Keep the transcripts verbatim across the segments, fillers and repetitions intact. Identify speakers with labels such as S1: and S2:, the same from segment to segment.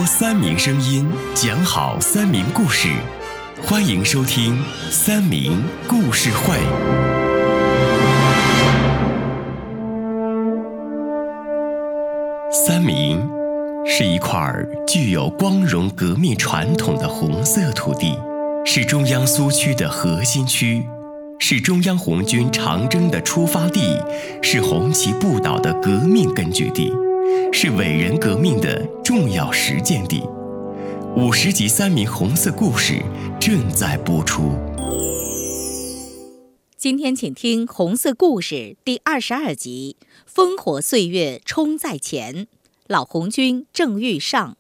S1: 三明声音，讲好三明故事，欢迎收听三明故事会。三明是一块具有光荣革命传统的红色土地，是中央苏区的核心区，是中央红军长征的出发地，是红旗不倒的革命根据地，是伟人革命的重要实践地。五十集三明红色故事正在播出。
S2: 今天请听红色故事第二十二集，烽火岁月冲在前，老红军郑玉上。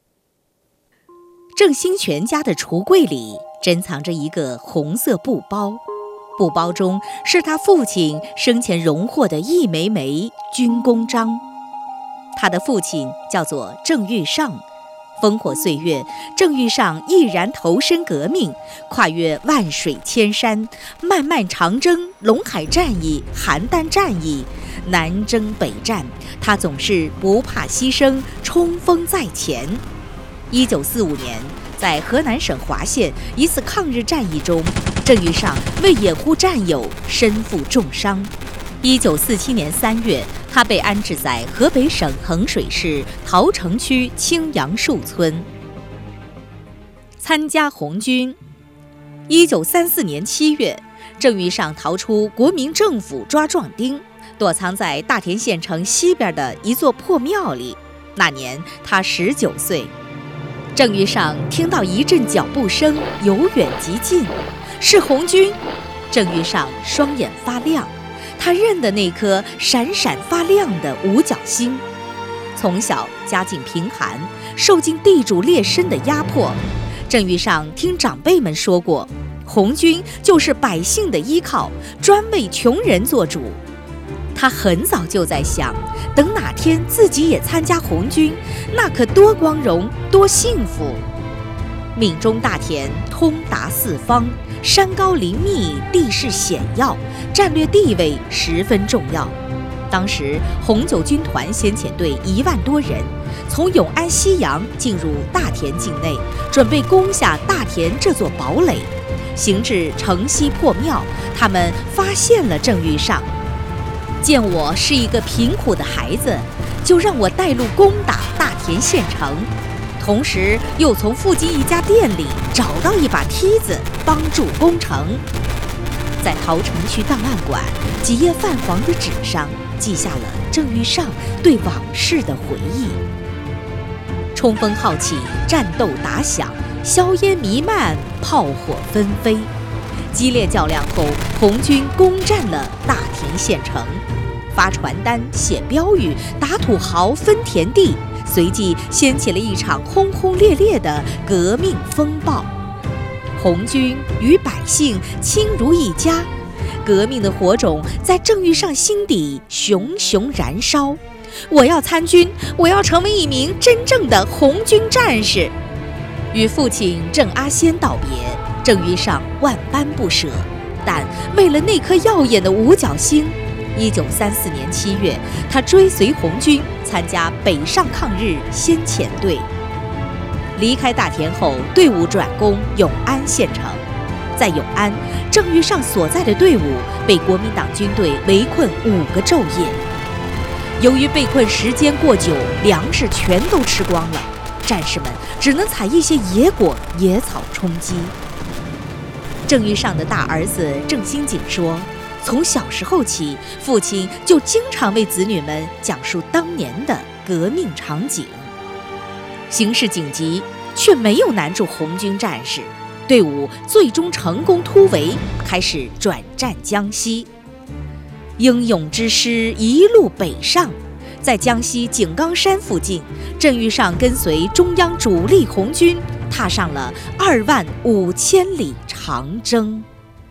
S2: 郑兴全家的橱柜里珍藏着一个红色布包，布包中是他父亲生前荣获的一枚枚军功章。他的父亲叫做郑玉上，烽火岁月，郑玉上毅然投身革命，跨越万水千山，漫漫长征、陇海战役、邯郸战役，南征北战，他总是不怕牺牲，冲锋在前。一九四五年，在河南省滑县一次抗日战役中，郑玉上为掩护战友，身负重伤。一九四七年三月，他被安置在河北省衡水市桃城区青杨树村。参加红军。一九三四年七月，郑玉上逃出国民政府抓壮丁，躲藏在大田县城西边的一座破庙里。那年他十九岁。郑玉上听到一阵脚步声由远及近，是红军。郑玉上双眼发亮，他认得那颗闪闪发亮的五角星。从小家境贫寒，受尽地主劣绅的压迫，郑玉上听长辈们说过，红军就是百姓的依靠，专为穷人做主。他很早就在想，等哪天自己也参加红军，那可多光荣，多幸福。闽中大田通达四方，山高林密，地势险要，战略地位十分重要。当时红九军团先遣队一万多人，从永安西阳进入大田境内，准备攻下大田这座堡垒。行至城西破庙，他们发现了郑玉上，见我是一个贫苦的孩子，就让我带路攻打大田县城，同时又从附近一家店里找到一把梯子，帮助攻城。在桃城区档案馆几页泛黄的纸上，记下了郑玉上对往事的回忆。冲锋号起，战斗打响，硝烟弥漫，炮火纷飞。激烈较量后，红军攻占了大田县城，发传单、写标语，打土豪，分田地，随即掀起了一场轰轰烈烈的革命风暴。红军与百姓亲如一家，革命的火种在郑玉上心底熊熊燃烧。我要参军，我要成为一名真正的红军战士。与父亲郑阿先道别，郑玉上万般不舍，但为了那颗耀眼的五角星，一九三四年七月，他追随红军参加北上抗日先遣队。离开大田后，队伍转攻永安县城。在永安，郑玉上所在的队伍被国民党军队围困五个昼夜。由于被困时间过久，粮食全都吃光了，战士们只能采一些野果、野草充饥。郑玉上的大儿子郑兴景说，从小时候起，父亲就经常为子女们讲述当年的革命场景。形势紧急，却没有难住红军战士，队伍最终成功突围，开始转战江西。英勇之师一路北上，在江西井冈山附近，郑玉上跟随中央主力红军，踏上了二万五千里长征。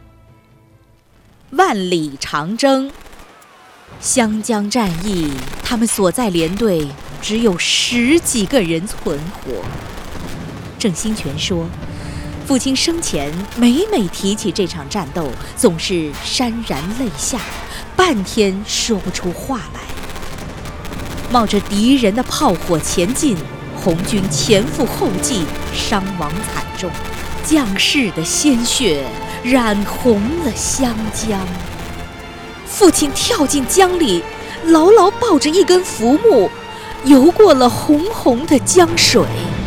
S2: 万里长征，湘江战役，他们所在连队只有十几个人存活。郑兴全说，父亲生前每每提起这场战斗，总是潸然泪下，半天说不出话来。冒着敌人的炮火前进， 红军前赴后继，伤亡惨重，将士的鲜血染红了湘江。父亲跳进江里，牢牢抱着一根浮木，游过了红红的江水。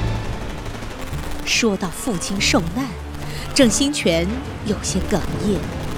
S2: 说到父亲受难，郑兴全有些哽咽。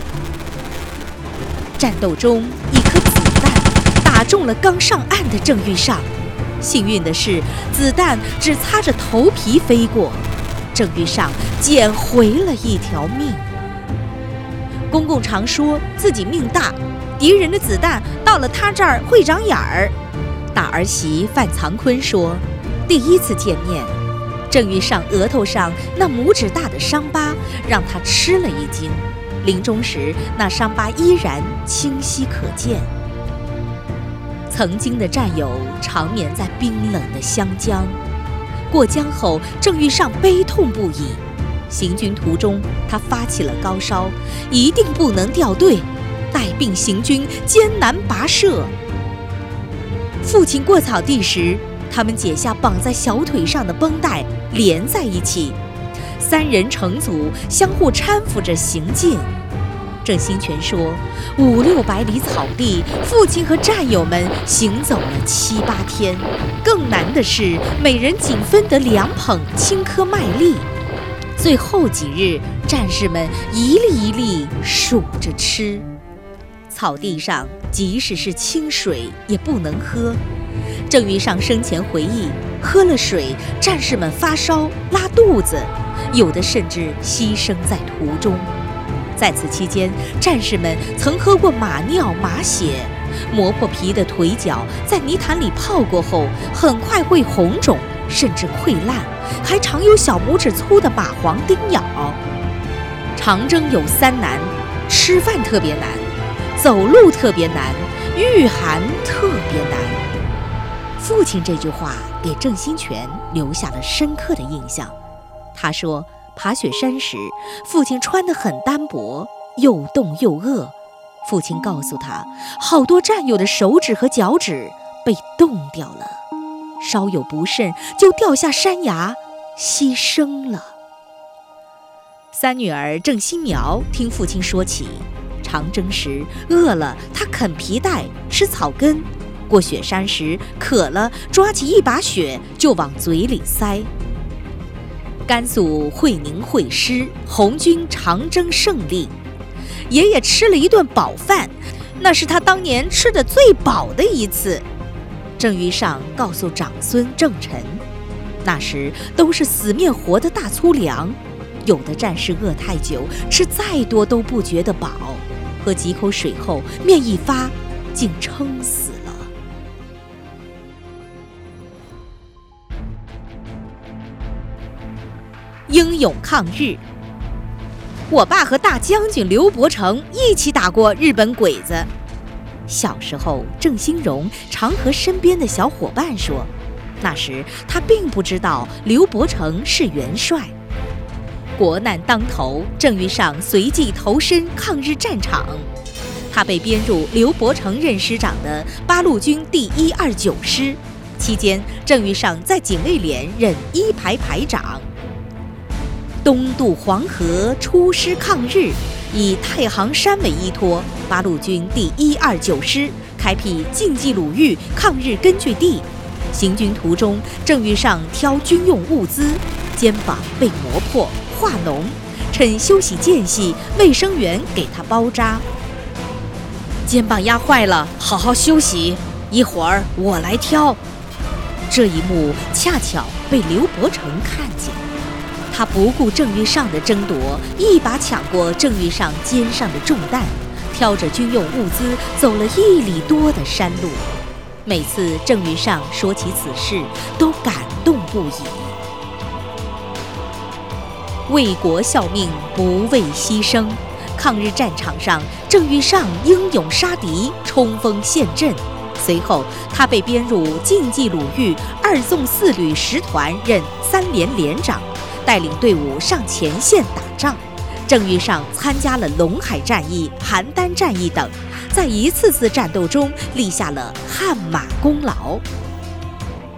S2: 战斗中，一颗子弹打中了刚上岸的郑玉上，幸运的是，子弹只擦着头皮飞过，郑玉上捡回了一条命。公公常说自己命大，敌人的子弹到了他这儿会长眼儿。大儿媳范藏坤说，第一次见面，郑玉上额头上那拇指大的伤疤让他吃了一惊，临终时那伤疤依然清晰可见。曾经的战友长眠在冰冷的湘江，过江后郑玉上悲痛不已。行军途中他发起了高烧，一定不能掉队，带病行军艰难跋涉。父亲过草地时，他们解下绑在小腿上的绷带连在一起，三人成组相互搀扶着行进。郑兴全说，五六百里草地，父亲和战友们行走了七八天，更难的是每人仅分得两捧青稞麦粒。最后几日，战士们一粒一粒数着吃。草地上即使是清水也不能喝。郑玉上生前回忆，喝了水，战士们发烧拉肚子，有的甚至牺牲在途中。在此期间，战士们曾喝过马尿马血，磨破皮的腿脚在泥潭里泡过后，很快会红肿甚至溃烂，还常有小拇指粗的蚂蟥叮咬。长征有三难，吃饭特别难，走路特别难，御寒特别难。父亲这句话给郑兴全留下了深刻的印象。他说，爬雪山时，父亲穿得很单薄，又冻又饿。父亲告诉他，好多战友的手指和脚趾被冻掉了，稍有不慎就掉下山崖，牺牲了。三女儿郑新苗听父亲说起，长征时饿了，她啃皮带吃草根；过雪山时渴了，抓起一把雪就往嘴里塞。甘肃会宁会师，红军长征胜利，爷爷吃了一顿饱饭，那是他当年吃的最饱的一次。郑玉上告诉长孙郑晨，那时都是死面活的大粗粮，有的战士饿太久，吃再多都不觉得饱，喝几口水后面一发，竟撑死了。英勇抗日。我爸和大将军刘伯承一起打过日本鬼子。小时候，郑兴荣常和身边的小伙伴说，那时他并不知道刘伯承是元帅。国难当头，郑玉上随即投身抗日战场，他被编入刘伯承任师长的八路军第一二九师，期间郑玉上在警卫连任一排排长。东渡黄河出师抗日，以太行山为依托，八路军第一二九师开辟晋冀鲁豫抗日根据地。行军途中，郑玉上挑军用物资，肩膀被磨破化脓，趁休息间隙，卫生员给他包扎。肩膀压坏了，好好休息，一会儿我来挑。这一幕恰巧被刘伯承看见。他不顾郑玉上的争夺，一把抢过郑玉上肩上的重担，挑着军用物资走了一里多的山路。每次郑玉上说起此事，都感动不已。为国效命，不畏牺牲。抗日战场上，郑玉上英勇杀敌，冲锋陷阵。随后，他被编入晋冀鲁豫二纵四旅十团，任三连连长，带领队伍上前线打仗。郑玉上参加了陇海战役、邯郸战役等，在一次次战斗中立下了汗马功劳。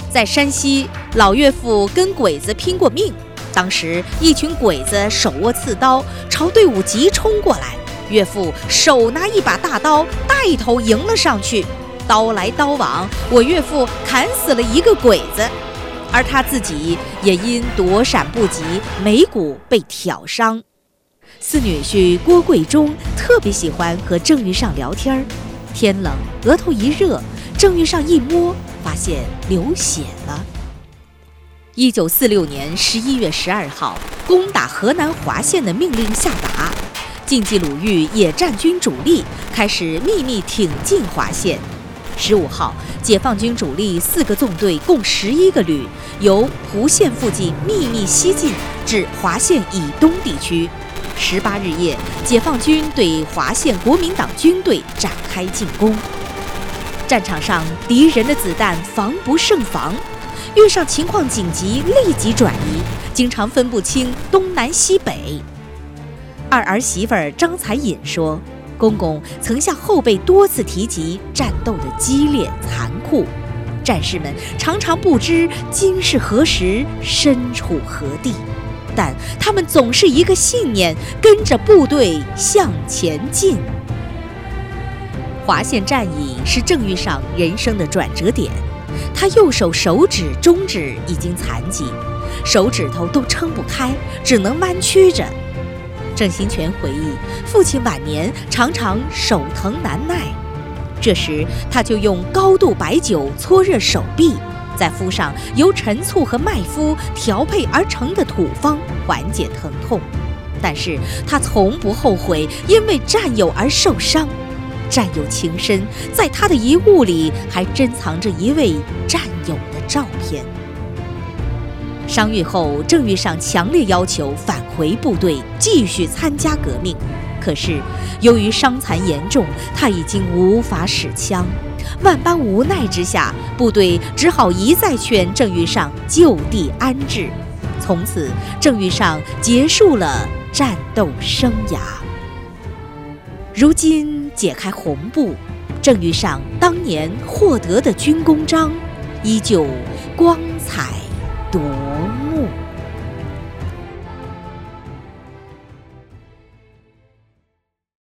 S2: 在山西，老岳父跟鬼子拼过命，当时一群鬼子手握刺刀朝队伍急冲过来，岳父手拿一把大刀带头迎了上去，刀来刀往，我岳父砍死了一个鬼子，而他自己也因躲闪不及，眉骨被挑伤。四女婿郭贵忠特别喜欢和郑玉上聊天，天冷额头一热，郑玉上一摸发现流血了。一九四六年十一月十二号，攻打河南滑县的命令下达，晋冀鲁豫野战军主力开始秘密挺进滑县。十五号，解放军主力四个纵队共十一个旅，由蒲县附近秘密西进至滑县以东地区。十八日夜，解放军对滑县国民党军队展开进攻。战场上，敌人的子弹防不胜防，遇上情况紧急，立即转移，经常分不清东南西北。二儿媳妇儿张才隐说，公公曾向后辈多次提及战斗的激烈残酷，战士们常常不知今是何时，身处何地，但他们总是一个信念，跟着部队向前进。滑县战役是郑玉上人生的转折点，他右手手指、中指已经残疾，手指头都撑不开，只能弯曲着。郑兴全回忆，父亲晚年常常手疼难耐，这时他就用高度白酒搓热手臂，再敷上由陈醋和麦麸调配而成的土方，缓解疼痛。但是他从不后悔因为战友而受伤，战友情深，在他的遗物里还珍藏着一位战友的照片。伤愈后，郑玉上强烈要求返回部队继续参加革命，可是由于伤残严重，他已经无法使枪。万般无奈之下，部队只好一再劝郑玉上就地安置。从此，郑玉上结束了战斗生涯。如今解开红布，郑玉上当年获得的军功章依旧光彩夺目。